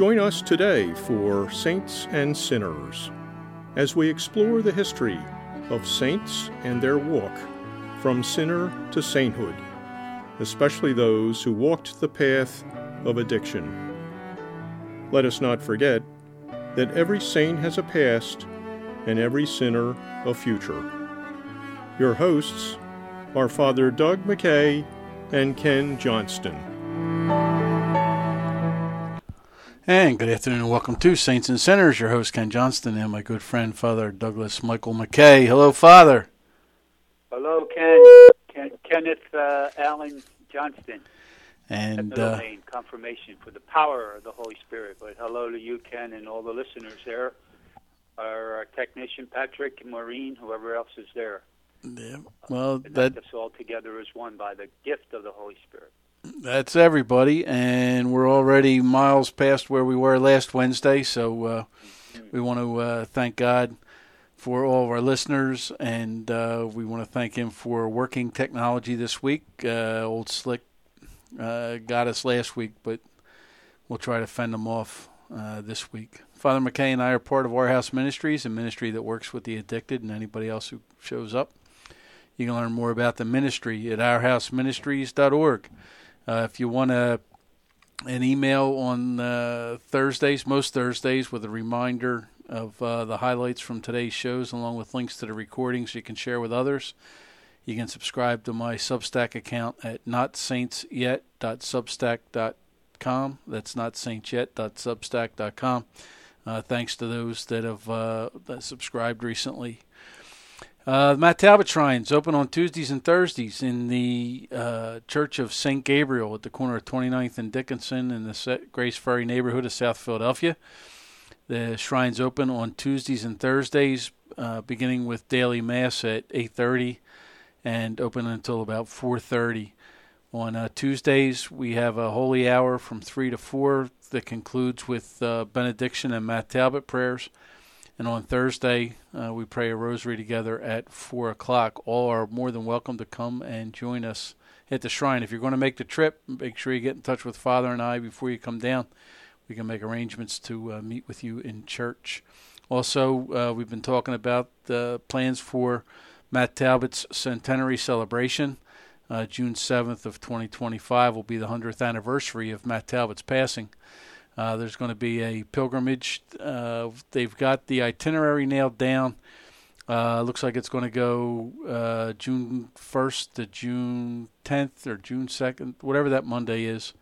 Join us today for Saints and Sinners as we explore the history of saints and their walk from sinner to sainthood, especially those who walked the path of addiction. Let us not forget that every saint has a past and every sinner a future. Your hosts are Father Doug McKay and Ken Johnston. And good afternoon and welcome to Saints and Sinners. Your host Ken Johnston and my good friend Father Douglas Michael McKay. Hello, Father. Hello, Kenneth Allen Johnston. And name, confirmation for the power of the Holy Spirit. But hello to you, Ken, and all the listeners there. Our technician Patrick and Maureen, whoever else is there. Yeah, well, that us all together as one by the gift of the Holy Spirit. That's everybody, and we're already miles past where we were last Wednesday, so we want to thank God for all of our listeners, and we want to thank Him for working technology this week. Old Slick got us last week, but we'll try to fend them off this week. Father McKay and I are part of Our House Ministries, a ministry that works with the addicted and anybody else who shows up. You can learn more about the ministry at ourhouseministries.org. If you want an email on Thursdays, most Thursdays, with a reminder of the highlights from today's shows, along with links to the recordings you can share with others, you can subscribe to my Substack account at notsaintsyet.substack.com. That's notsaintsyet.substack.com. Thanks to those that have that subscribed recently. Matt Talbot Shrines open on Tuesdays and Thursdays in the Church of St. Gabriel at the corner of 29th and Dickinson in the Grace Ferry neighborhood of South Philadelphia. The shrines open on Tuesdays and Thursdays, beginning with daily Mass at 8:30 and open until about 4:30. On Tuesdays, we have a holy hour from 3 to 4 that concludes with benediction and Matt Talbot prayers. And on Thursday, we pray a rosary together at 4 o'clock. All are more than welcome to come and join us at the shrine. If you're going to make the trip, make sure you get in touch with Father and I before you come down. We can make arrangements to meet with you in church. Also, we've been talking about the plans for Matt Talbot's centenary celebration. June 7th of 2025 will be the 100th anniversary of Matt Talbot's passing. There's going to be a pilgrimage. They've got the itinerary nailed down. Looks like it's going to go June 1st to June 10th or June 2nd, whatever that Monday is.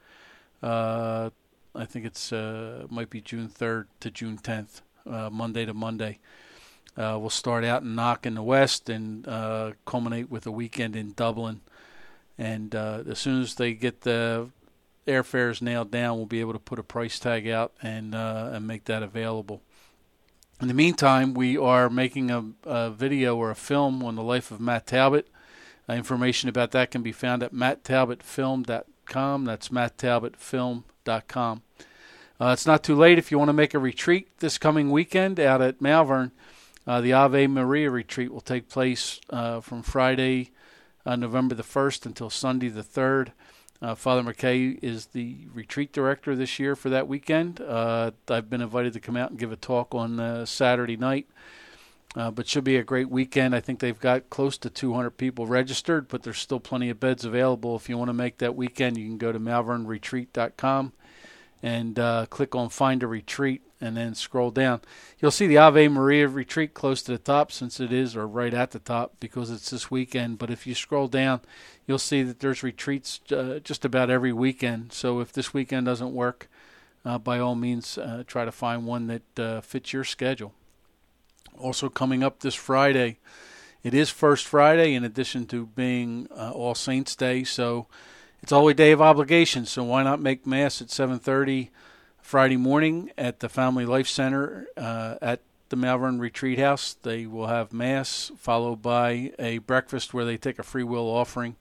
I think it's might be June 3rd to June 10th, Monday to Monday. We'll start out in Knock in the west and culminate with a weekend in Dublin. And as soon as they get the airfares nailed down, we'll be able to put a price tag out and make that available. In the meantime, we are making a video or a film on the life of Matt Talbot. Information about that can be found at matttalbotfilm.com. That's matttalbotfilm.com. It's not too late if you want to make a retreat this coming weekend out at Malvern. The Ave Maria retreat will take place from Friday, November the 1st until Sunday the 3rd. Father McKay is the retreat director this year for that weekend. I've been invited to come out and give a talk on Saturday night, but should be a great weekend. I think they've got close to 200 people registered, but there's still plenty of beds available. If you want to make that weekend, you can go to malvernretreat.com and click on Find a Retreat and then scroll down. You'll see the Ave Maria retreat close to the top since it is, or right at the top because it's this weekend. But if you scroll down, you'll see that there's retreats just about every weekend. So if this weekend doesn't work, by all means, try to find one that fits your schedule. Also coming up this Friday, it is First Friday in addition to being All Saints Day. So it's Holy Day of Obligation. So why not make Mass at 7:30 Friday morning at the Family Life Center at the Malvern Retreat House. They will have Mass followed by a breakfast where they take a free will offering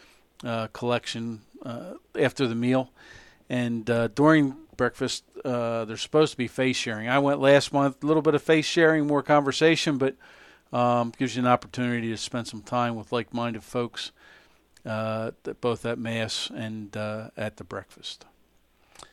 collection after the meal. And during breakfast, there's supposed to be face sharing. I went last month, a little bit of face sharing, more conversation, but gives you an opportunity to spend some time with like-minded folks, both at Mass and at the breakfast.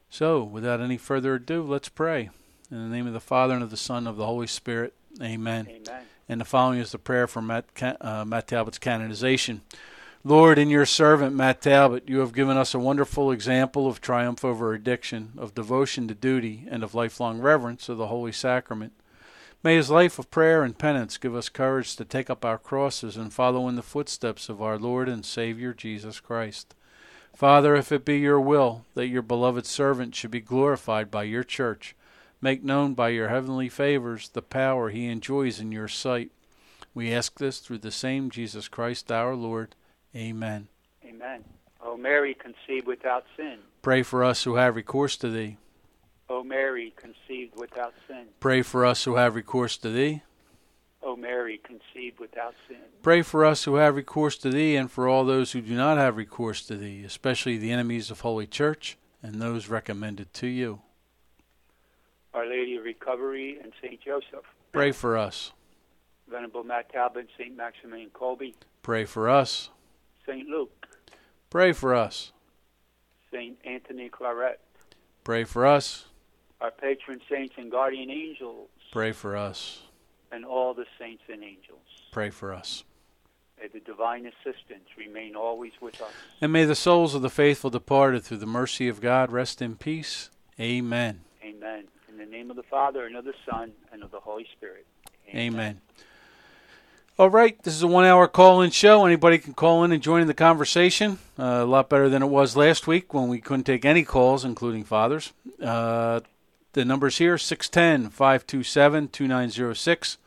So, without any further ado, let's pray. In the name of the Father, and of the Son, and of the Holy Spirit. Amen. Amen. And the following is the prayer for Matt Talbot's canonization. Lord, in your servant, Matt Talbot, you have given us a wonderful example of triumph over addiction, of devotion to duty, and of lifelong reverence of the Holy Sacrament. May his life of prayer and penance give us courage to take up our crosses and follow in the footsteps of our Lord and Savior Jesus Christ. Father, if it be your will that your beloved servant should be glorified by your church, make known by your heavenly favors the power he enjoys in your sight. We ask this through the same Jesus Christ our Lord. Amen. Amen. O Mary, conceived without sin. Pray for us who have recourse to thee. O Mary, conceived without sin. Pray for us who have recourse to thee. O Mary, conceived without sin. Pray for us who have recourse to thee, and for all those who do not have recourse to thee, especially the enemies of Holy Church and those recommended to you. Our Lady of Recovery and St. Joseph. Pray for us. Venerable Matt Talbot, St. Maximilian Kolbe. Pray for us. St. Luke. Pray for us. St. Anthony Claret. Pray for us. Our patron saints and guardian angels. Pray for us. And all the saints and angels. Pray for us. May the divine assistance remain always with us. And may the souls of the faithful departed through the mercy of God rest in peace. Amen. Amen. In the name of the Father, and of the Son, and of the Holy Spirit. Amen. All right, this is a 1-hour call-in show. Anybody can call in and join in the conversation. A lot better than it was last week when we couldn't take any calls, including fathers. The number's here, 610-527-2906,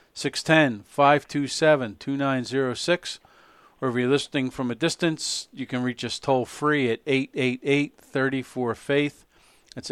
610-527-2906. Or if you're listening from a distance, you can reach us toll-free at 888-34-FAITH. That's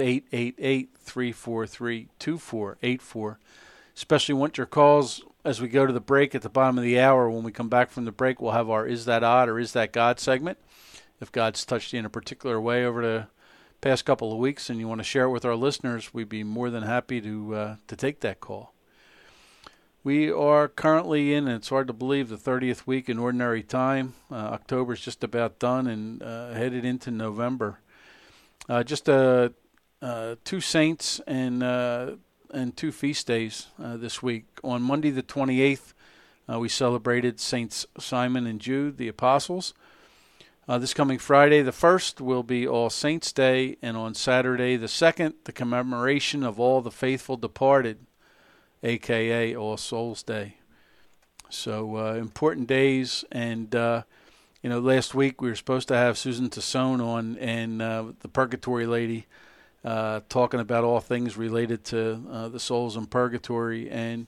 888-343-2484. Especially want your calls as we go to the break at the bottom of the hour. When we come back from the break, we'll have our Is That Odd or Is That God segment. If God's touched you in a particular way over the past couple of weeks and you want to share it with our listeners, we'd be more than happy to take that call. We are currently in, and it's hard to believe, the 30th week in Ordinary Time. October's just about done and headed into November. Just 2 saints and 2 feast days this week. On Monday the 28th, we celebrated Saints Simon and Jude, the apostles. This coming Friday, the 1st, will be All Saints' Day, and on Saturday, the 2nd, the commemoration of all the faithful departed, a.k.a. All Souls' Day. So important days, and last week we were supposed to have Susan Tassone on, and the Purgatory Lady, talking about all things related to the souls in purgatory, and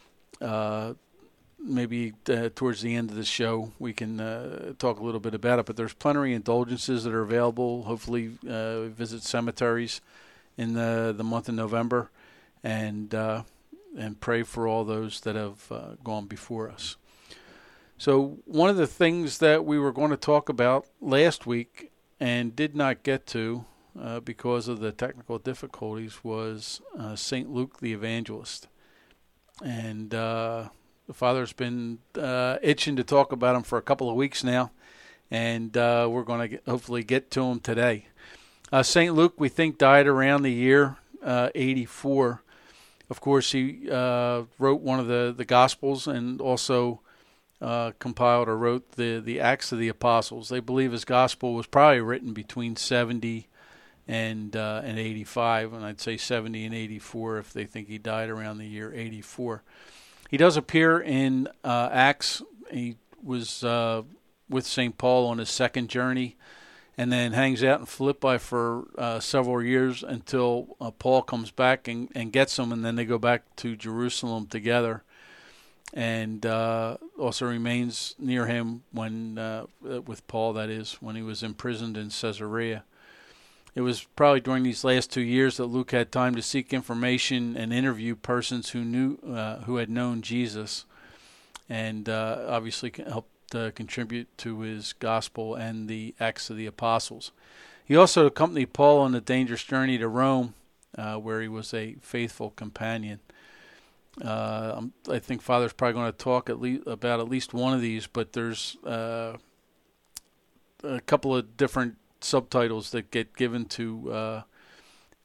maybe towards the end of the show we can talk a little bit about it. But there's plenary indulgences that are available. Hopefully visit cemeteries in the month of November, and pray for all those that have gone before us. So one of the things that we were going to talk about last week and did not get to because of the technical difficulties was St. Luke the Evangelist. And the Father's been itching to talk about him for a couple of weeks now, and we're going to hopefully get to him today. St. Luke, we think, died around the year 84. Of course, he wrote one of the Gospels and also compiled or wrote the Acts of the Apostles. They believe his Gospel was probably written between 70 and 85, and I'd say 70 and 84 if they think he died around the year 84. He does appear in Acts. He was with St. Paul on his second journey, and then hangs out in Philippi for several years until Paul comes back and gets him, and then they go back to Jerusalem together, and also remains near him when with Paul, that is, when he was imprisoned in Caesarea. It was probably during these last 2 years that Luke had time to seek information and interview persons who had known Jesus, and obviously helped contribute to his gospel and the Acts of the Apostles. He also accompanied Paul on the dangerous journey to Rome, where he was a faithful companion. I think Father's probably going to talk about at least one of these, but there's a couple of different subtitles that get given to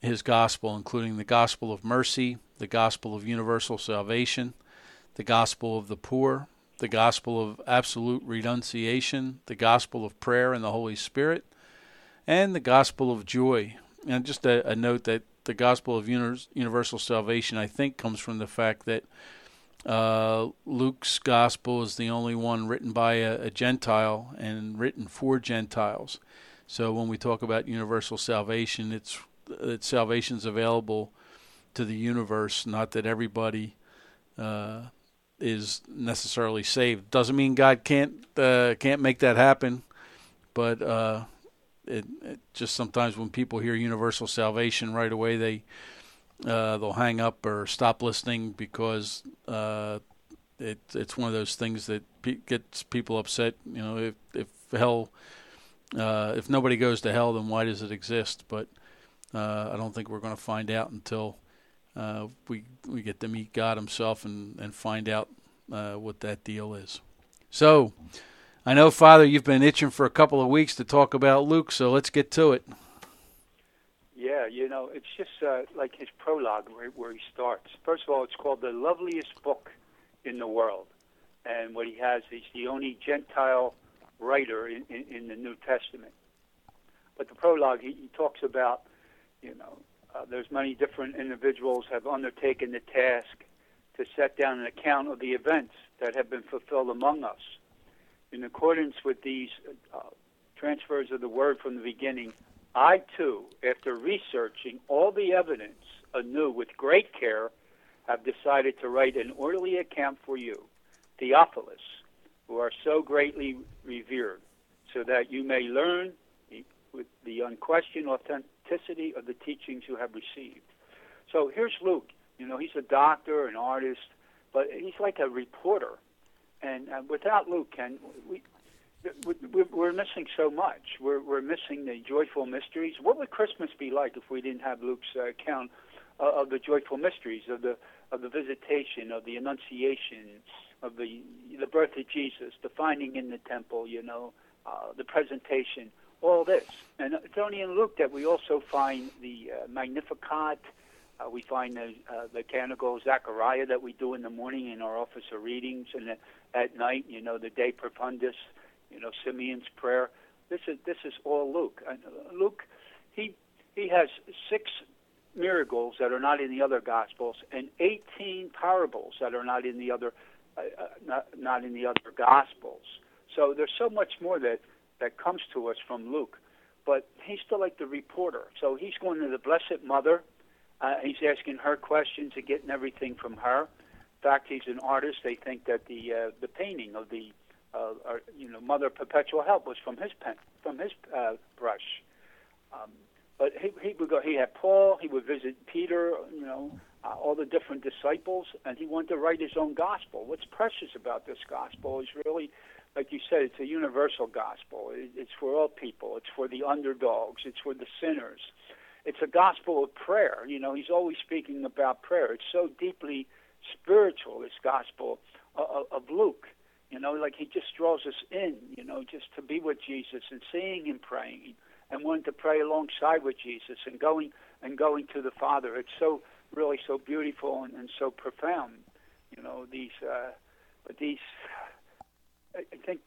his gospel, including the gospel of mercy, the gospel of universal salvation, the gospel of the poor, the gospel of absolute renunciation, the gospel of prayer and the Holy Spirit, and the gospel of joy. And just a note that the gospel of universal salvation, I think, comes from the fact that Luke's gospel is the only one written by a Gentile and written for Gentiles. So when we talk about universal salvation, it's salvation's available to the universe, not that everybody is necessarily saved. Doesn't mean God can't make that happen, but it just sometimes when people hear universal salvation right away, they'll hang up or stop listening because it's one of those things that gets people upset. You know, if nobody goes to hell, then why does it exist? But I don't think we're going to find out until we get to meet God himself and find out what that deal is. So I know, Father, you've been itching for a couple of weeks to talk about Luke, so let's get to it. Yeah, it's just like his prologue where he starts. First of all, it's called the loveliest book in the world. And what he has, he's the only Gentile writer in the New Testament. But the prologue, he talks about, there's many different individuals have undertaken the task to set down an account of the events that have been fulfilled among us. In accordance with these transfers of the word from the beginning, I, too, after researching all the evidence anew with great care, have decided to write an orderly account for you, Theophilus, who are so greatly revered, so that you may learn with the unquestioned authenticity of the teachings you have received. So here's Luke. He's a doctor, an artist, but he's like a reporter. And without Luke, Ken, we're missing so much. We're missing the joyful mysteries. What would Christmas be like if we didn't have Luke's account of the joyful mysteries, of the visitation, of the Annunciation, of the birth of Jesus, the finding in the temple, the presentation, all this. And it's only in Luke that we also find the Magnificat. We find the canticle Zechariah that we do in the morning in our office of readings, and at night, the De Profundis, Simeon's prayer. This is all Luke. And Luke, he has 6 miracles that are not in the other Gospels, and 18 parables that are not in the other not in the other Gospels. So there's so much more that comes to us from Luke. But he's still like the reporter. So he's going to the Blessed Mother. He's asking her questions and getting everything from her. In fact, he's an artist. They think that the painting of the Mother Perpetual Help was from his pen, from his brush. But he would go. He had Paul. He would visit Peter. All the different disciples, and he wanted to write his own gospel. What's precious about this gospel is really, like you said, it's a universal gospel. It's for all people. It's for the underdogs. It's for the sinners. It's a gospel of prayer. He's always speaking about prayer. It's so deeply spiritual, this gospel of Luke. Like he just draws us in, just to be with Jesus and seeing him praying and wanting to pray alongside with Jesus and going to the Father. It's really so beautiful and so profound. I think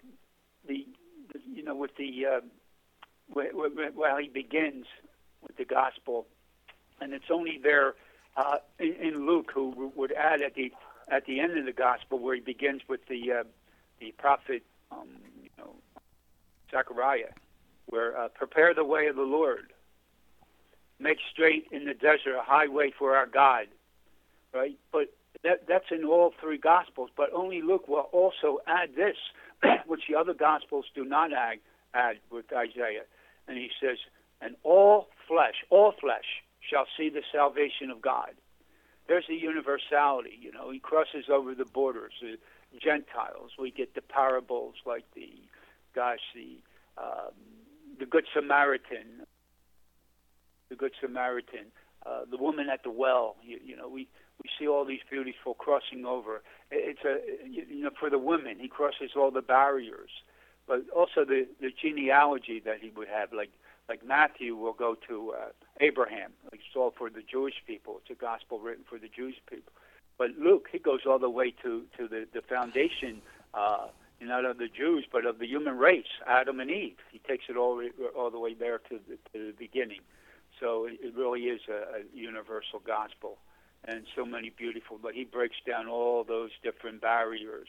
while he begins with the gospel, and it's only there in Luke who would add at the end of the gospel where he begins with the prophet Zechariah, where prepare the way of the Lord, make straight in the desert a highway for our God, right? But that's in all 3 Gospels, but only Luke will also add this, which the other Gospels do not add with Isaiah. And he says, and all flesh shall see the salvation of God. There's the universality, he crosses over the borders, the Gentiles. We get the parables like the Good Samaritan, the woman at the well. We see all these beautiful crossing over. It's for the women, he crosses all the barriers, but also the genealogy that he would have, like Like Matthew will go to Abraham. It's all for the Jewish people. It's a gospel written for the Jewish people. But Luke, he goes all the way to the foundation, not of the Jews, but of the human race, Adam and Eve. He takes it all the way there to the beginning. So it really is a universal gospel, and so many beautiful. But he breaks down all those different barriers.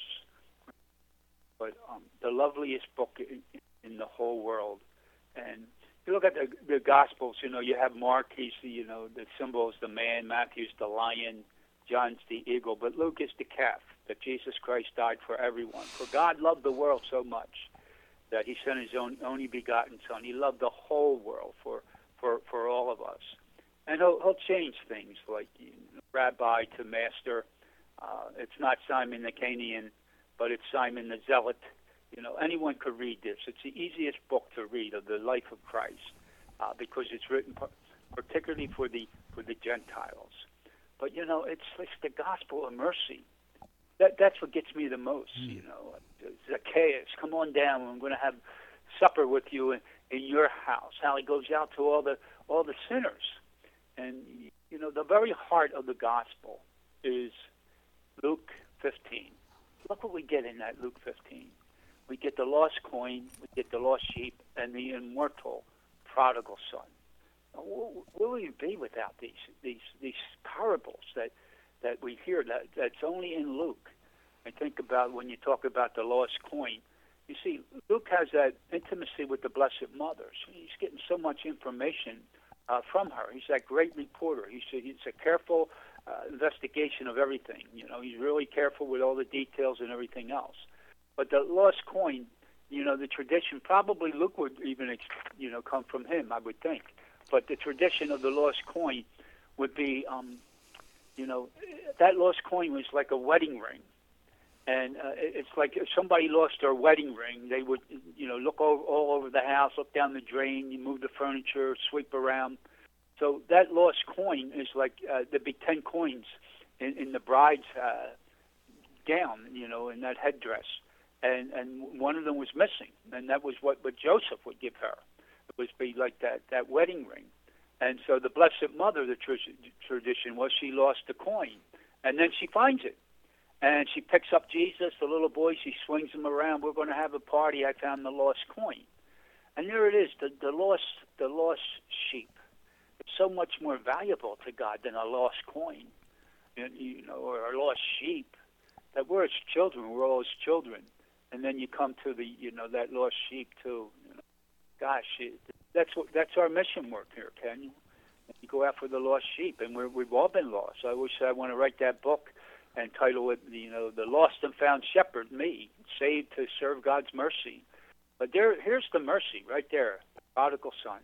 But the loveliest book in the whole world. And you look at the Gospels, you have Mark, he's the symbol is the man, Matthew's the lion, John's the eagle, but Luke is the calf, that Jesus Christ died for everyone. For God loved the world so much that he sent his only begotten Son. He loved the whole world for all of us. And he'll change things like rabbi to master. It's not Simon the Canaanian, but it's Simon the Zealot. Anyone could read this. It's the easiest book to read of the life of Christ because it's written particularly for the Gentiles. But it's the gospel of mercy. That's what gets me the most. Zacchaeus, come on down. I'm going to have supper with you in your house. How he goes out to all the sinners, and the very heart of the gospel is Luke 15. Look what we get in that Luke 15. We get the lost coin, we get the lost sheep, and the immortal prodigal son. Where will you be without these parables that we hear that's only in Luke? I think about when you talk about the lost coin. You see, Luke has that intimacy with the Blessed Mother. So he's getting so much information from her. He's that great reporter. He's a careful investigation of everything. He's really careful with all the details and everything else. But the lost coin, the tradition, probably Luke would even, come from him, I would think. But the tradition of the lost coin would be, that lost coin was like a wedding ring. And it's like if somebody lost their wedding ring, they would, look all over the house, look down the drain, you move the furniture, sweep around. So that lost coin is like there'd be 10 coins in the bride's gown, in that headdress. And one of them was missing, and that was what Joseph would give her. It was be like that wedding ring. And so the Blessed Mother, the tradition was she lost the coin, and then she finds it. And she picks up Jesus, the little boy, she swings him around. We're going to have a party. I found the lost coin. And there it is, the lost sheep. It's so much more valuable to God than a lost coin, or a lost sheep. That we're his children, we're all his children. And then you come to that lost sheep too. Gosh, that's our mission work here, Ken. You go after the lost sheep, and we've all been lost. I wish I want to write that book and title it, The Lost and Found Shepherd, me, saved to serve God's mercy. But here's the mercy right there, the prodigal son.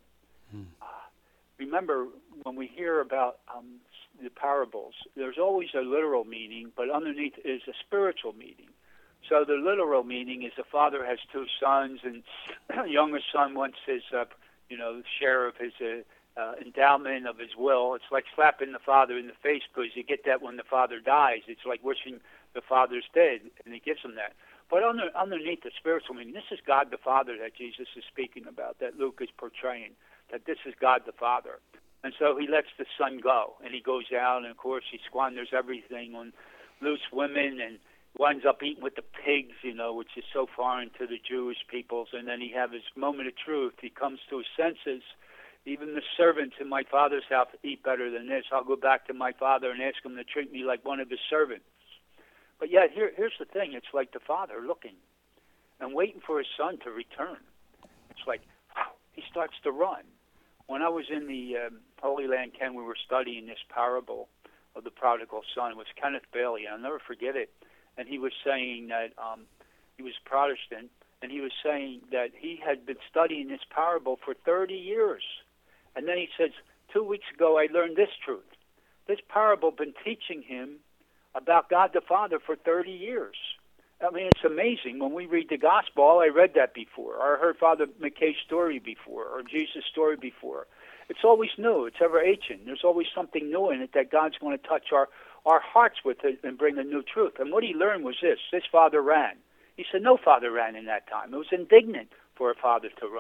Remember, when we hear about the parables, there's always a literal meaning, but underneath is a spiritual meaning. So the literal meaning is the father has 2 sons, and the younger son wants his, share of his endowment of his will. It's like slapping the father in the face because you get that when the father dies. It's like wishing the father's dead, and he gives him that. But underneath the spiritual meaning, this is God the Father that Jesus is speaking about, that Luke is portraying, that this is God the Father. And so he lets the son go, and he goes out, and of course he squanders everything on loose women, and winds up eating with the pigs, which is so foreign to the Jewish peoples. And then he have his moment of truth. He comes to his senses. Even the servants in my father's house eat better than this. I'll go back to my father and ask him to treat me like one of his servants. But yet, here's the thing. It's like the father looking and waiting for his son to return. It's like, wow, he starts to run. When I was in the Holy Land, Ken, we were studying this parable of the prodigal son. It was Kenneth Bailey, and I'll never forget it. And he was saying that he was Protestant, and he was saying that he had been studying this parable for 30 years. And then he says, 2 weeks ago I learned this truth. This parable been teaching him about God the Father for 30 years. I mean, it's amazing. When we read the gospel, I read that before, or I heard Father McKay's story before, or Jesus' story before. It's always new. It's ever ancient. There's always something new in it that God's going to touch our hearts with it and bring a new truth. And what he learned was this. This father ran. He said no father ran in that time. It was indignant for a father to run.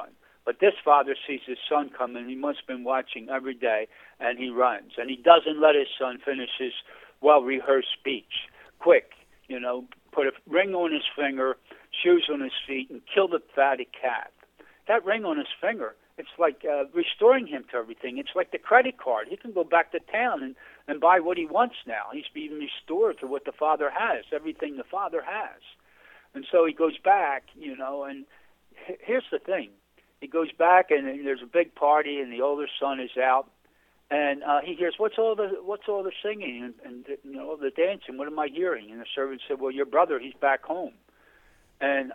But this father sees his son coming. He must have been watching every day, and he runs. And he doesn't let his son finish his well-rehearsed speech. Quick, put a ring on his finger, shoes on his feet, and kill the fatted calf. That ring on his finger, it's like restoring him to everything. It's like the credit card. He can go back to town and buy what he wants now. He's being restored to what the Father has, everything the Father has. And so he goes back, and here's the thing. He goes back, and there's a big party, and the older son is out, and he hears, what's all the singing and the dancing? What am I hearing? And the servant said, well, your brother, he's back home. And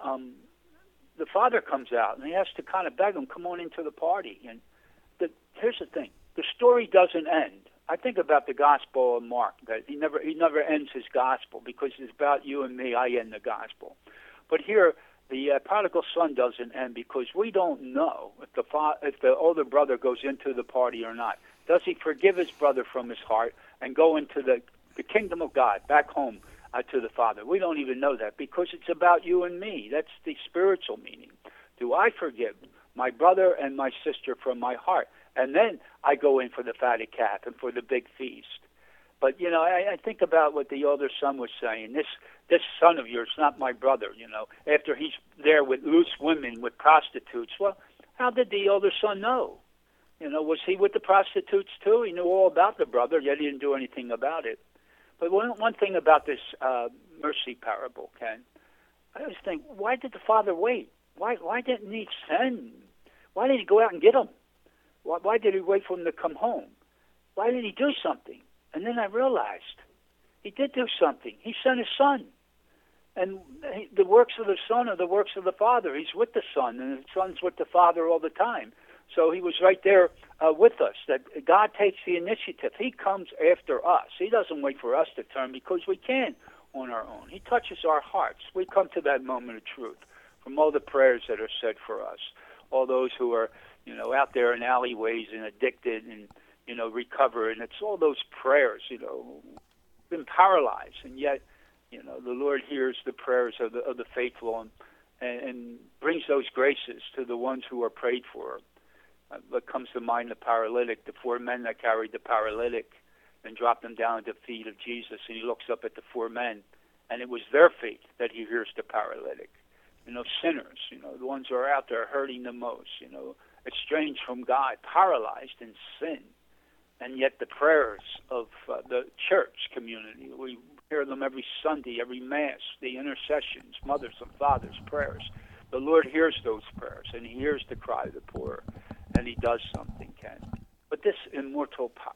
the father comes out, and he has to kind of beg him, come on into the party. And here's the thing. The story doesn't end. I think about the Gospel of Mark, that he never ends his Gospel because it's about you and me. I end the Gospel. But here, the prodigal son doesn't end because we don't know if the older brother goes into the party or not. Does he forgive his brother from his heart and go into the kingdom of God, back home to the Father? We don't even know that because it's about you and me. That's the spiritual meaning. Do I forgive my brother and my sister from my heart? And then I go in for the fatted calf and for the big feast. But, I think about what the older son was saying. This son of yours, not my brother, after he's there with loose women, with prostitutes. Well, how did the older son know? Was he with the prostitutes too? He knew all about the brother, yet he didn't do anything about it. But one thing about this mercy parable, Ken, I always think, why did the father wait? Why didn't he send? Why didn't he go out and get him? Why did he wait for him to come home? Why didn't he do something? And then I realized he did do something. He sent his son. And the works of the son are the works of the father. He's with the son, and the son's with the father all the time. So he was right there with us, that God takes the initiative. He comes after us. He doesn't wait for us to turn because we can't on our own. He touches our hearts. We come to that moment of truth from all the prayers that are said for us, all those who are out there in alleyways and addicted and, recover. And it's all those prayers, been paralyzed. And yet, the Lord hears the prayers of the faithful and brings those graces to the ones who are prayed for. What comes to mind, the paralytic, the 4 men that carried the paralytic and dropped him down at the feet of Jesus. And he looks up at the 4 men, and it was their feet that he hears the paralytic. Sinners, the ones who are out there hurting the most, estranged from God, paralyzed in sin. And yet the prayers of the church community, we hear them every Sunday, every Mass, the intercessions, mothers and fathers' prayers. The Lord hears those prayers, and he hears the cry of the poor, and he does something, Ken. But this immortal power,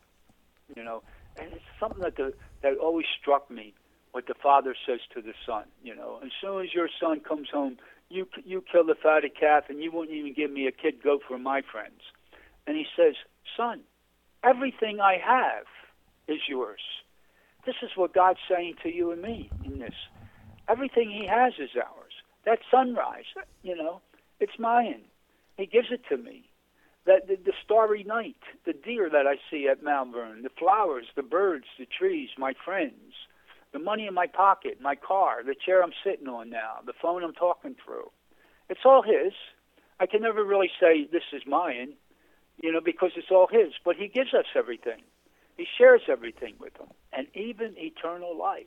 and it's something that always struck me, what the Father says to the Son, as soon as your son comes home, you kill the fatted calf, and you won't even give me a kid goat for my friends. And he says, son, everything I have is yours. This is what God's saying to you and me in this. Everything he has is ours. That sunrise, it's mine. He gives it to me. That the starry night, the deer that I see at Mount Vernon, the flowers, the birds, the trees, my friends, the money in my pocket, my car, the chair I'm sitting on now, the phone I'm talking through. It's all his. I can never really say this is mine, because it's all his. But he gives us everything. He shares everything with him. And even eternal life.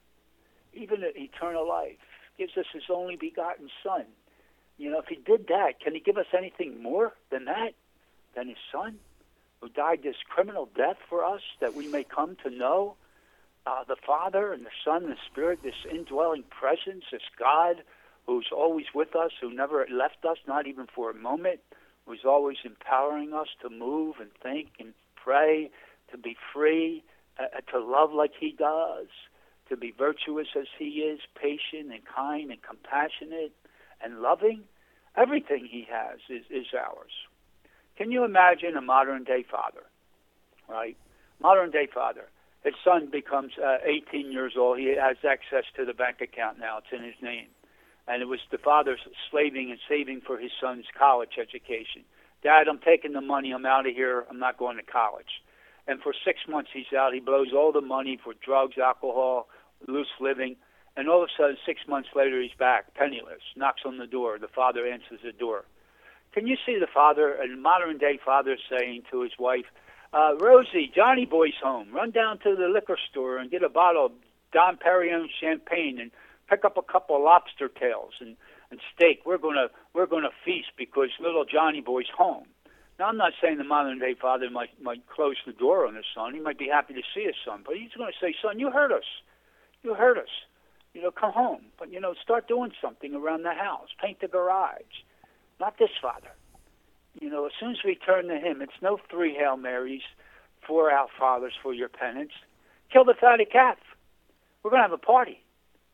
Gives us his only begotten Son. If he did that, can he give us anything more than that? Than his Son, who died this criminal death for us, that we may come to know the Father and the Son and the Spirit, this indwelling presence, this God who's always with us, who never left us, not even for a moment, who's always empowering us to move and think and pray, to be free, to love like he does, to be virtuous as he is, patient and kind and compassionate and loving. Everything he has is ours. Can you imagine a modern-day father, right? Modern-day father. His son becomes 18 years old. He has access to the bank account now. It's in his name. And it was the father slaving and saving for his son's college education. Dad, I'm taking the money. I'm out of here. I'm not going to college. And for 6 months he's out. He blows all the money for drugs, alcohol, loose living. And all of a sudden, 6 months later, he's back, penniless, knocks on the door. The father answers the door. Can you see the father, a modern-day father, saying to his wife, Rosie, Johnny Boy's home. Run down to the liquor store and get a bottle of Dom Perignon champagne and pick up a couple of lobster tails and steak. We're gonna feast because little Johnny Boy's home. Now, I'm not saying the modern-day father might close the door on his son. He might be happy to see his son, but he's going to say, son, you hurt us. You hurt us. Come home. But, start doing something around the house. Paint the garage. Not this father. As soon as we turn to him, it's no 3 Hail Marys, 4 Our Fathers for your penance. Kill the fatty calf. We're going to have a party.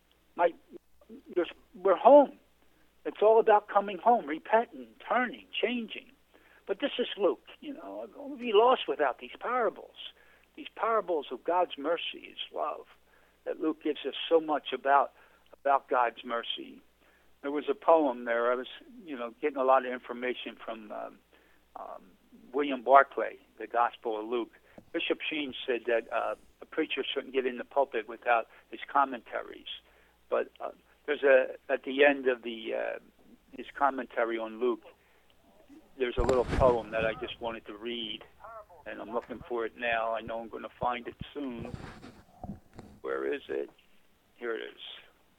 We're home. It's all about coming home, repenting, turning, changing. But this is Luke. We'll be lost without these parables of God's mercy, His love, that Luke gives us so much about God's mercy. There was a poem there. I was, getting a lot of information from William Barclay, the Gospel of Luke. Bishop Sheen said that a preacher shouldn't get in the pulpit without his commentaries. But there's at the end of his commentary on Luke, there's a little poem that I just wanted to read, and I'm looking for it now. I know I'm going to find it soon. Where is it? Here it is.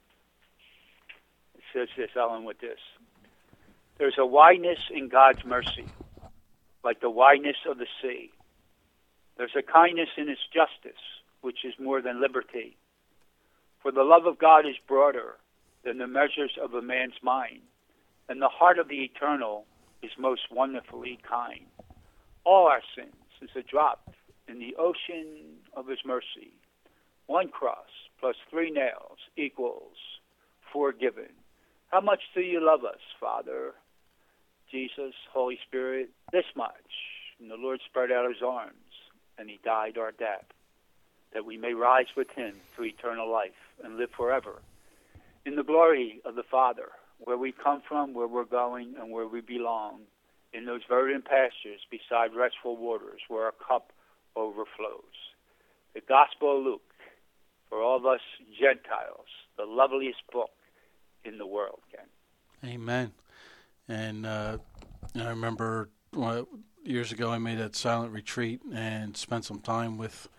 It says this, I'll end with this. There's a wideness in God's mercy, like the wideness of the sea. There's a kindness in His justice, which is more than liberty. For the love of God is broader than the measures of a man's mind, and the heart of the eternal is most wonderfully kind. All our sins is a drop in the ocean of His mercy. 1 cross plus 3 nails equals forgiven. How much do you love us, Father, Jesus, Holy Spirit? This much. And the Lord spread out His arms, and He died our death, that we may rise with Him to eternal life and live forever in the glory of the Father, where we come from, where we're going, and where we belong, in those verdant pastures beside restful waters where our cup overflows. The Gospel of Luke, for all of us Gentiles, the loveliest book in the world, Ken. Amen. And I remember years ago I made that silent retreat and spent some time with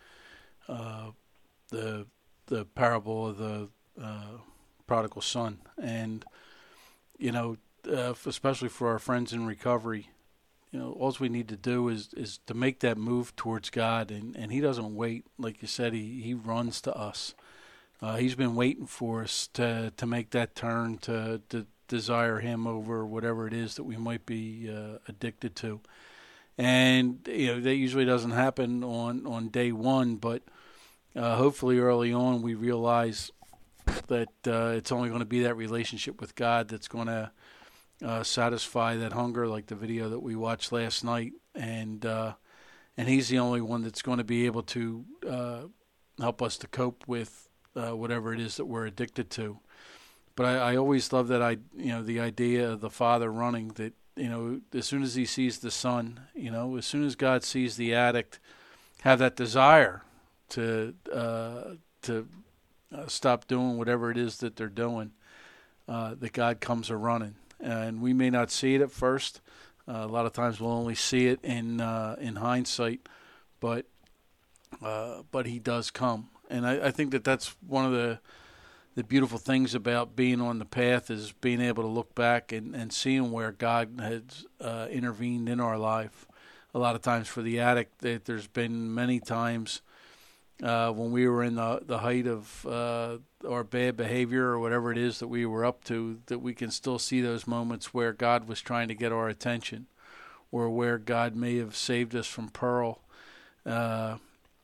the parable of the prodigal son. And, especially for our friends in recovery, all we need to do is to make that move towards God, and He doesn't wait. Like you said, He runs to us. He's been waiting for us to make that turn, to desire Him over whatever it is that we might be addicted to. And, that usually doesn't happen on day one, but hopefully early on we realize that it's only going to be that relationship with God that's going to satisfy that hunger, like the video that we watched last night, and He's the only one that's going to be able to help us to cope with whatever it is that we're addicted to. But I always love that the idea of the Father running, that as soon as He sees the Son, as soon as God sees the addict have that desire to stop doing whatever it is that they're doing, that God comes a running. And we may not see it at first. A lot of times we'll only see it in hindsight, but He does come. And I think that's one of the beautiful things about being on the path, is being able to look back and seeing where God has intervened in our life. A lot of times for the addict, there's been many times when we were in the height of our bad behavior or whatever it is that we were up to, that we can still see those moments where God was trying to get our attention, or where God may have saved us from peril, and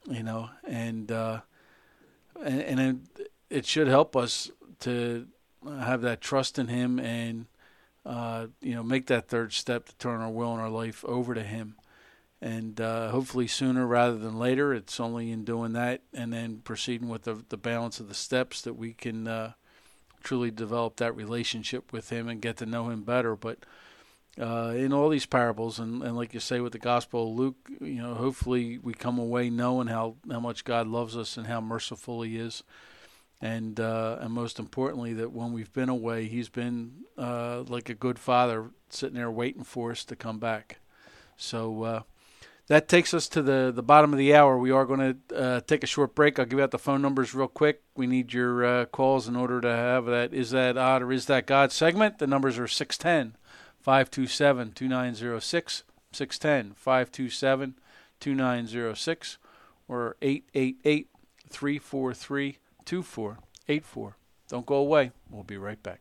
it should help us to have that trust in Him and make that third step to turn our will and our life over to Him. And hopefully sooner rather than later. It's only in doing that and then proceeding with the balance of the steps that we can truly develop that relationship with Him and get to know Him better. But in all these parables, and like you say with the Gospel of Luke, hopefully we come away knowing how much God loves us and how merciful He is. and most importantly, that when we've been away, he's been like a good father sitting there waiting for us to come back. So that takes us to the bottom of the hour. We are going to take a short break. I'll give out the phone numbers real quick. We need your calls in order to have that Is That Odd or Is That God segment. The numbers are 610-527-2906, 610-527-2906, or 888-343-2484. Don't go away. We'll be right back.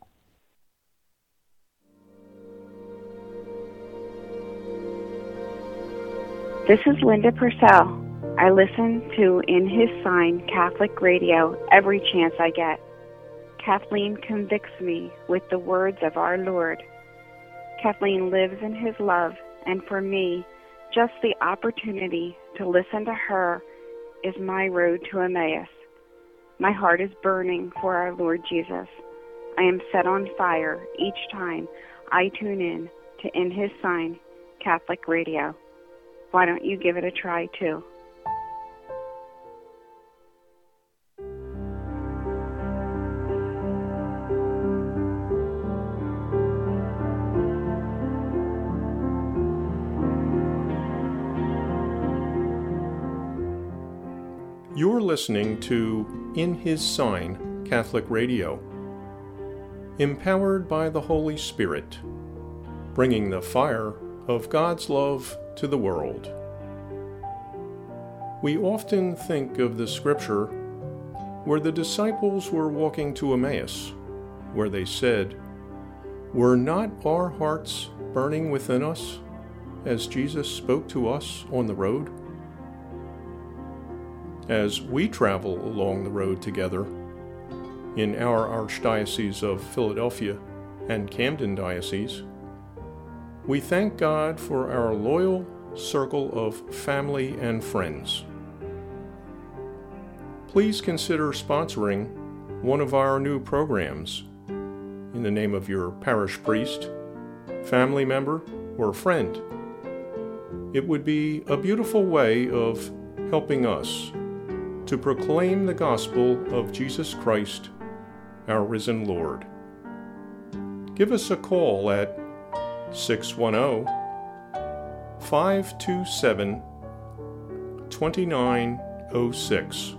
This is Linda Purcell. I listen to In His Sign Catholic Radio every chance I get. Kathleen convicts me with the words of our Lord. Kathleen lives in His love, and for me, just the opportunity to listen to her is my road to Emmaus. My heart is burning for our Lord Jesus. I am set on fire each time I tune in to In His Sign Catholic Radio. Why don't you give it a try, too? You're listening to In His Sign Catholic Radio, empowered by the Holy Spirit, bringing the fire of God's love to the world. We often think of the scripture where the disciples were walking to Emmaus, where they said, "Were not our hearts burning within us as Jesus spoke to us on the road?" As we travel along the road together in our Archdiocese of Philadelphia and Camden Diocese, we thank God for our loyal circle of family and friends. Please consider sponsoring one of our new programs in the name of your parish priest, family member, or friend. It would be a beautiful way of helping us to proclaim the gospel of Jesus Christ, our risen Lord. Give us a call at 610-527-2906